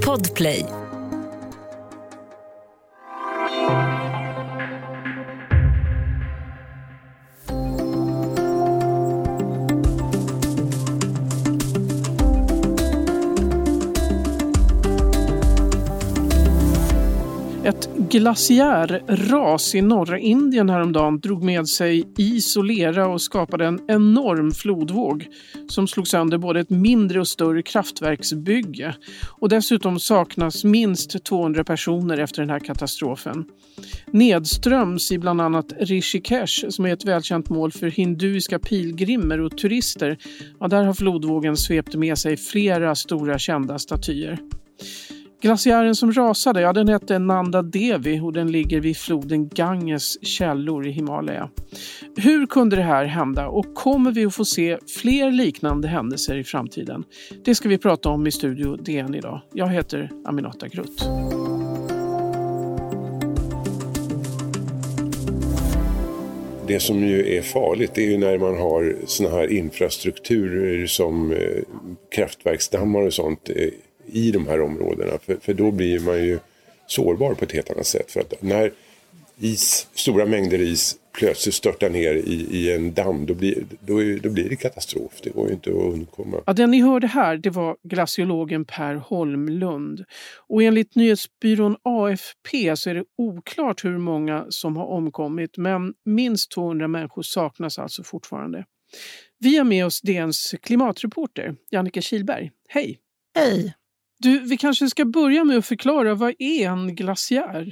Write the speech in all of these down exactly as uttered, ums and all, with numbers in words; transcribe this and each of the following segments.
Podplay. Ett glaciärras i norra Indien häromdagen drog med sig is och lera och skapade en enorm flodvåg som slog sönder både ett mindre och större kraftverksbygge. Och dessutom saknas minst tvåhundra personer efter den här katastrofen. Nedströms i bland annat Rishikesh, som är ett välkänt mål för hinduiska pilgrimer och turister, ja, där har flodvågen svept med sig flera stora kända statyer. Glaciären som rasade, ja, den hette Nanda Devi och den ligger vid floden Ganges källor i Himalaya. Hur kunde det här hända och kommer vi att få se fler liknande händelser i framtiden? Det ska vi prata om i Studio D N idag. Jag heter Aminata Grutt. Det som ju är farligt är ju när man har såna här infrastrukturer som eh, kraftverksdammar och sånt eh, i de här områdena. För, för då blir man ju sårbar på ett helt annat sätt. För att när is, stora mängder is plötsligt störtar ner i, i en damm, då blir, då, är, då blir det katastrof. Det går ju inte att undkomma. Ja, den ni hörde här, det var glaciologen Per Holmlund. Och enligt nyhetsbyrån A F P så är det oklart hur många som har omkommit. Men minst tvåhundra människor saknas alltså fortfarande. Vi har med oss D N:s klimatreporter, Jannike Kihlberg. Hej! Hej! Du, vi kanske ska börja med att förklara, vad är en glaciär?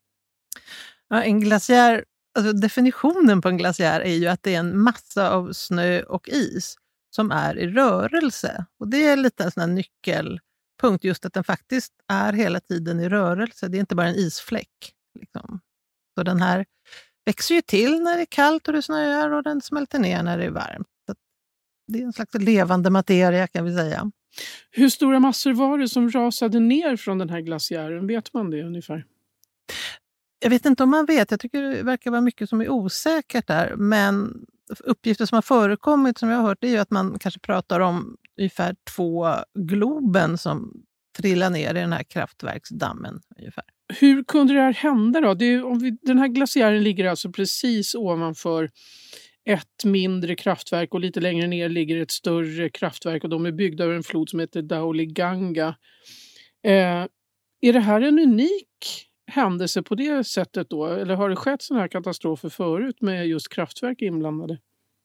Ja, en glaciär, alltså definitionen på en glaciär är ju att det är en massa av snö och is som är i rörelse. Och det är lite en sån här nyckelpunkt, just att den faktiskt är hela tiden i rörelse. Det är inte bara en isfläck. Liksom. Så den här växer ju till när det är kallt och det snöar och den smälter ner när det är varmt. Så det är en slags levande materia, kan vi säga. Hur stora massor var det som rasade ner från den här glaciären? Vet man det ungefär? Jag vet inte om man vet. Jag tycker det verkar vara mycket som är osäkert där. Men uppgifter som har förekommit som jag har hört, det är ju att man kanske pratar om ungefär två Globen som trillar ner i den här kraftverksdammen ungefär. Hur kunde det här hända då? Det är, om vi, den här glaciären ligger alltså precis ovanför ett mindre kraftverk och lite längre ner ligger ett större kraftverk och de är byggda över en flod som heter Dhauliganga. Eh, är det här en unik händelse på det sättet då? Eller har det skett sådana här katastrofer förut med just kraftverk inblandade?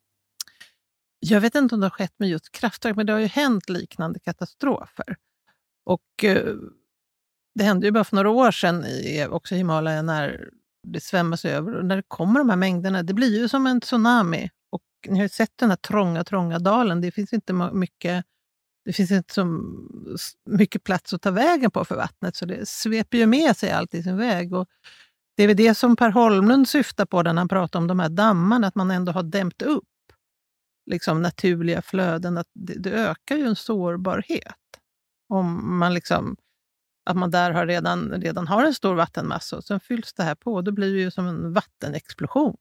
Jag vet inte om det har skett med just kraftverk, men det har ju hänt liknande katastrofer. Och eh, det hände ju bara för några år sedan i också Himalaya när det svämmas över. Och när det kommer de här mängderna, det blir ju som en tsunami. Och ni har ju sett den här trånga, trånga dalen. Det finns inte mycket, det finns inte så mycket plats att ta vägen på för vattnet. Så det sveper ju med sig allt i sin väg. Och det är väl det som Per Holmlund syftar på när han pratar om de här dammarna. Att man ändå har dämt upp liksom naturliga flöden. Att det, det ökar ju en sårbarhet. Om man liksom... Att man där har redan, redan har en stor vattenmassa och sen fylls det här på. Då blir det ju som en vattenexplosion.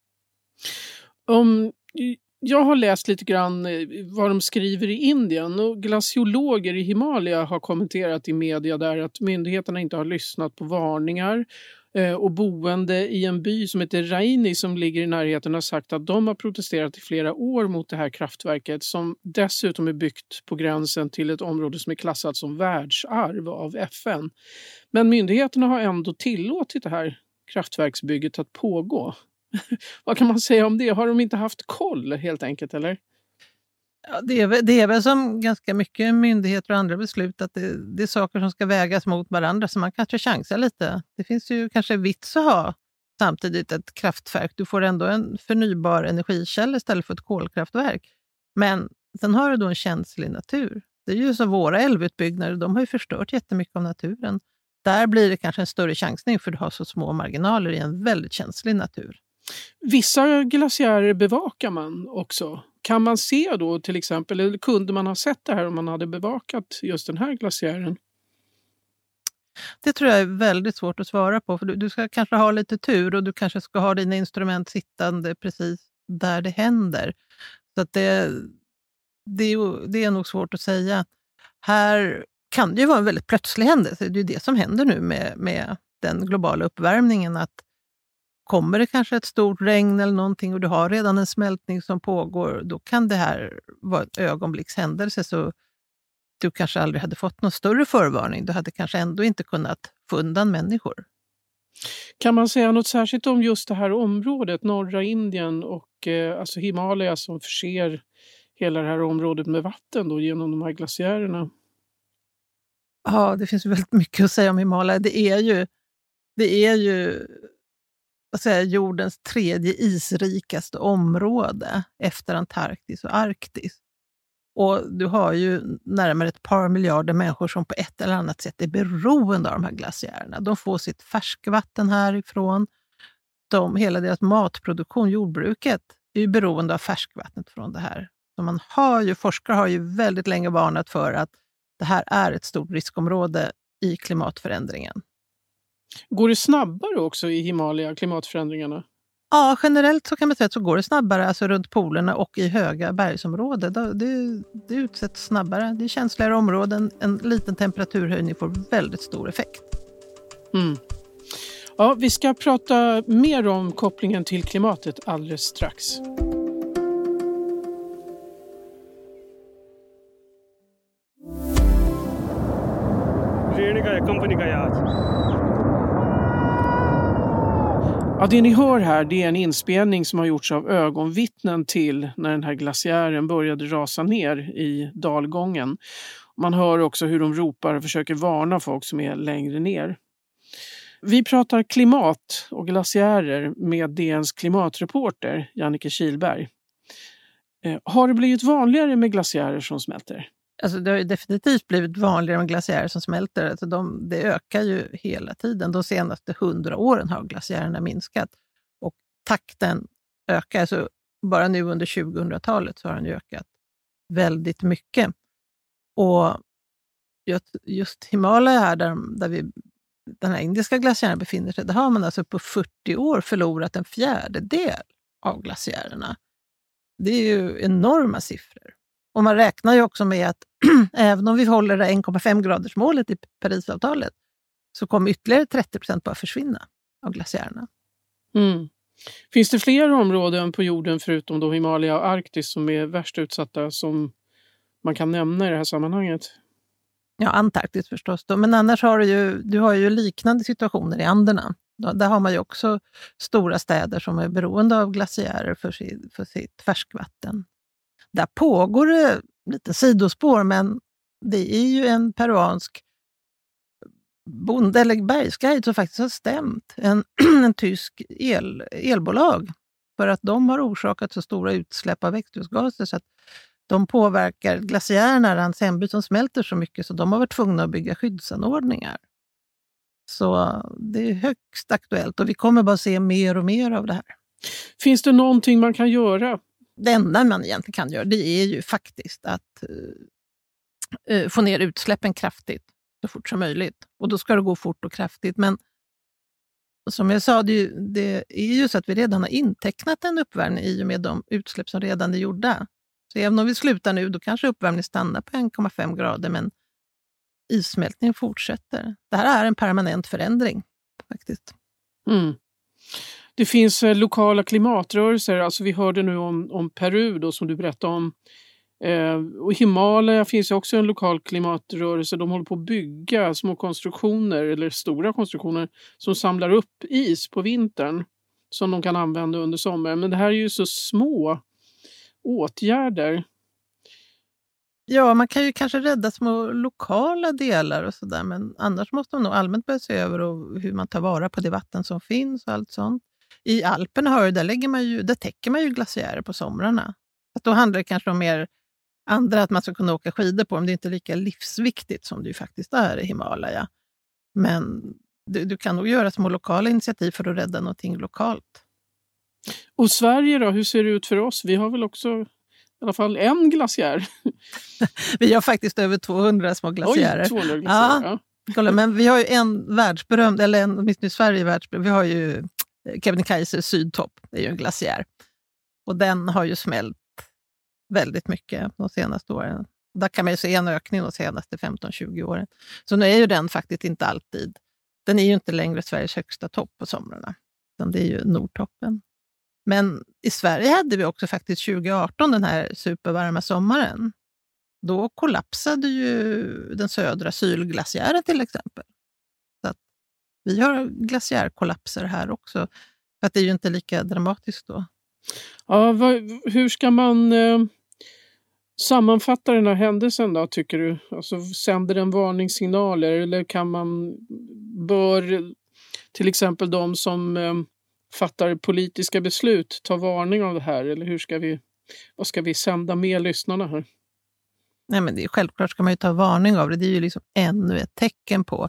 Um, jag har läst lite grann vad de skriver i Indien. Och glaciologer i Himalaya har kommenterat i media där att myndigheterna inte har lyssnat på varningar. Och boende i en by som heter Raini som ligger i närheten har sagt att de har protesterat i flera år mot det här kraftverket som dessutom är byggt på gränsen till ett område som är klassat som världsarv av F N. Men myndigheterna har ändå tillåtit det här kraftverksbygget att pågå. Vad kan man säga om det? Har de inte haft koll helt enkelt, eller? Ja, det, är väl, det är väl som ganska mycket myndigheter och andra beslut att det, det är saker som ska vägas mot varandra så man kanske chansar lite. Det finns ju kanske vits att ha samtidigt ett kraftverk. Du får ändå en förnybar energikälla istället för ett kolkraftverk. Men sen har du då en känslig natur. Det är ju som våra älvutbyggnader, de har ju förstört jättemycket av naturen. Där blir det kanske en större chansning för du har så små marginaler i en väldigt känslig natur. Vissa glaciärer bevakar man också. Kan man se då till exempel, eller kunde man ha sett det här om man hade bevakat just den här glaciären? Det tror jag är väldigt svårt att svara på. För du, du ska kanske ha lite tur och du kanske ska ha dina instrument sittande precis där det händer. Så att det, det, är, det är nog svårt att säga. Här kan det ju vara en väldigt plötslig händelse. Det är det som händer nu med, med den globala uppvärmningen, att kommer det kanske ett stort regn eller någonting och du har redan en smältning som pågår, då kan det här vara ett ögonblickshändelse, så du kanske aldrig hade fått någon större förvarning. Du hade kanske ändå inte kunnat få undan människor. Kan man säga något särskilt om just det här området, norra Indien och eh, alltså Himalaya, som förser hela det här området med vatten då, genom de här glaciärerna? Ja, det finns väldigt mycket att säga om Himalaya. Det är ju, det är ju vad säger, jordens tredje isrikaste område efter Antarktis och Arktis. Och du har ju närmare ett par miljarder människor som på ett eller annat sätt är beroende av de här glaciärerna. De får sitt färskvatten härifrån. De, hela deras matproduktion, jordbruket, är ju beroende av färskvattnet från det här. Så man har ju, forskare har ju väldigt länge varnat för att det här är ett stort riskområde i klimatförändringen. Går det snabbare också i Himalaya, klimatförändringarna? Ja, generellt så kan man säga att så går det snabbare, alltså runt polerna och i höga bergsområden. Det, det utsätts snabbare, det är känsligare områden. En liten temperaturhöjning får väldigt stor effekt. Mm. Ja, vi ska prata mer om kopplingen till klimatet alldeles strax. Ja, det ni hör här, det är en inspelning som har gjorts av ögonvittnen till när den här glaciären började rasa ner i dalgången. Man hör också hur de ropar och försöker varna folk som är längre ner. Vi pratar klimat och glaciärer med D N:s klimatreporter Jannike Kihlberg. Eh, har det blivit vanligare med glaciärer som smälter? Alltså det har ju definitivt blivit vanligare med glaciärer som smälter. Alltså de, det ökar ju hela tiden. De senaste hundra åren har glaciärerna minskat. Och takten ökar. Alltså bara nu under tjugohundratalet så har den ökat väldigt mycket. Och just Himalaya här, där, där vi, den här indiska glaciären befinner sig, där har man alltså på fyrtio år förlorat en fjärdedel av glaciärerna. Det är ju enorma siffror. Och man räknar ju också med att även om vi håller det en komma fem graders målet i Parisavtalet, så kommer ytterligare trettio procent bara försvinna av glaciärerna. Mm. Finns det fler områden på jorden förutom då Himalaya och Arktis som är värst utsatta som man kan nämna i det här sammanhanget? Ja, Antarktis förstås då. Men annars har du ju, du har ju liknande situationer i Anderna. Där har man ju också stora städer som är beroende av glaciärer för sitt, för sitt färskvatten. Där pågår det lite sidospår, men det är ju en peruansk bonde eller bergsguide som faktiskt har stämt en, en tysk el, elbolag för att de har orsakat så stora utsläpp av växthusgaser så att de påverkar glaciärerna, hans hemby som smälter så mycket så de har varit tvungna att bygga skyddsanordningar. Så det är högst aktuellt och vi kommer bara se mer och mer av det här. Finns det någonting man kan göra? Det enda man egentligen kan göra, det är ju faktiskt att uh, få ner utsläppen kraftigt så fort som möjligt. Och då ska det gå fort och kraftigt. Men som jag sa, det, det är ju så att vi redan har intecknat en uppvärmning i och med de utsläpp som redan är gjorda. Så även om vi slutar nu, då kanske uppvärmningen stannar på en komma fem grader, men issmältningen fortsätter. Det här är en permanent förändring faktiskt. Mm. Det finns eh, lokala klimatrörelser, alltså vi hörde nu om, om Peru då, som du berättade om. Eh, och i Himalaya finns också en lokal klimatrörelse. De håller på att bygga små konstruktioner eller stora konstruktioner som samlar upp is på vintern som de kan använda under sommaren. Men det här är ju så små åtgärder. Ja, man kan ju kanske rädda små lokala delar och sådär, men annars måste man nog allmänt börja se över och hur man tar vara på det vatten som finns och allt sånt. I Alperna hör, där, lägger man ju, där täcker man ju glaciärer på somrarna. Att då handlar det kanske om mer andra, att man ska kunna åka skidor på dem. Det är inte lika livsviktigt som det ju faktiskt är i Himalaya. Men du, du kan nog göra små lokala initiativ för att rädda någonting lokalt. Och Sverige då, hur ser det ut för oss? Vi har väl också i alla fall en glaciär. Vi har faktiskt över tvåhundra små glaciärer. Oj, tvåhundra glaciärer, ja. Ja. Men vi har ju en världsberömd, eller en, åtminstone i Sverige världsberömd, vi har ju Kebnekaise sydtopp, det är ju en glaciär. Och den har ju smält väldigt mycket de senaste åren. Där kan man ju se en ökning de senaste femton tjugo åren. Så nu är ju den faktiskt inte alltid. Den är ju inte längre Sveriges högsta topp på somrarna. Utan det är ju Nordtoppen. Men i Sverige hade vi också faktiskt tjugo arton den här supervarma sommaren. Då kollapsade ju den södra Sylglaciären till exempel. Så att vi har glaciärkollapser här också. För att det är ju inte lika dramatiskt då. Ja, vad, hur ska man eh, sammanfatta den här händelsen då, tycker du? Alltså, sänder den varningssignaler eller kan man, bör till exempel de som eh, fattar politiska beslut ta varning av det här? Eller hur ska vi, vad ska vi sända med lyssnarna här? Nej, men det är, självklart ska man ju ta varning av det. Det är ju liksom ännu ett tecken på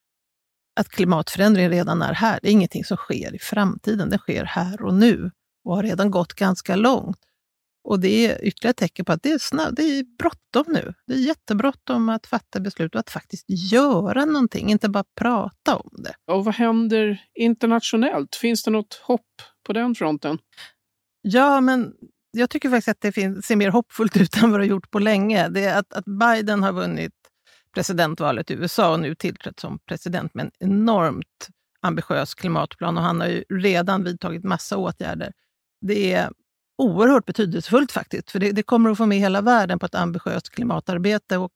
att klimatförändringen redan är här. Det är ingenting som sker i framtiden. Det sker här och nu och har redan gått ganska långt. Och det är ytterligare ett tecken på att det är, snabb, det är bråttom nu. Det är jättebråttom att fatta beslut och att faktiskt göra någonting, inte bara prata om det. Och vad händer internationellt? Finns det något hopp på den fronten? Ja, men jag tycker faktiskt att det finns, ser mer hoppfullt ut än vad det har gjort på länge. Det är att, att Biden har vunnit presidentvalet i U S A och nu tillträtt som president med en enormt ambitiös klimatplan och han har ju redan vidtagit massa åtgärder. Det är oerhört betydelsefullt faktiskt, för det, det kommer att få med hela världen på ett ambitiöst klimatarbete och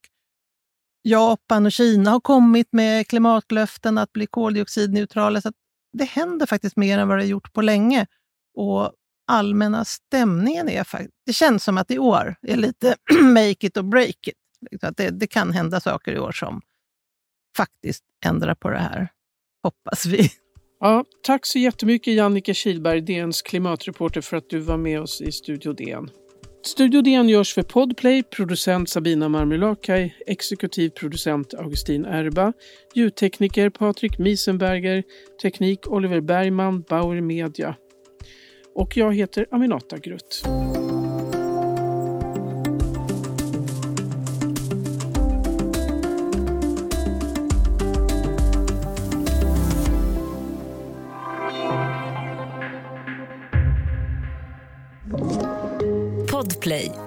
Japan och Kina har kommit med klimatlöften att bli koldioxidneutrala, så att det händer faktiskt mer än vad det har gjort på länge och allmänna stämningen är faktiskt, det känns som att i år är lite make it or break it. Att det, det kan hända saker i år som faktiskt ändrar på det här, hoppas vi. Ja, tack så jättemycket Jannike Kihlberg, D N:s klimatreporter, för att du var med oss i Studio D N. Studio D N görs för Podplay, producent Sabina Marmelakai, exekutiv producent Augustin Erba, ljudtekniker Patrik Miesenberger, teknik Oliver Bergman, Bauer Media. Och jag heter Aminata Grutt. Podplay.